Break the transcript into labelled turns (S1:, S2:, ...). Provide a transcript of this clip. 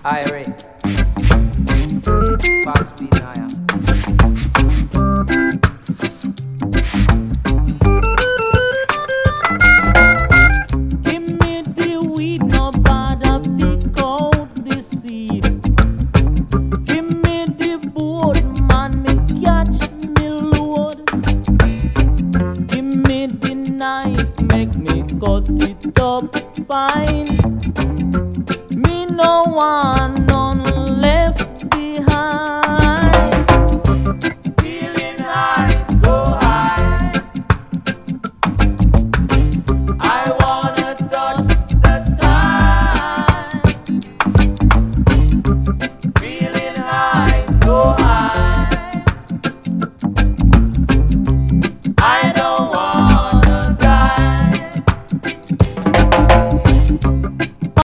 S1: Irie. Fast speed now.
S2: Give me the weed, no bother pick out the seed. Give me the board, man, me catch me load. Give me the knife, make me cut it up fine. Me no want no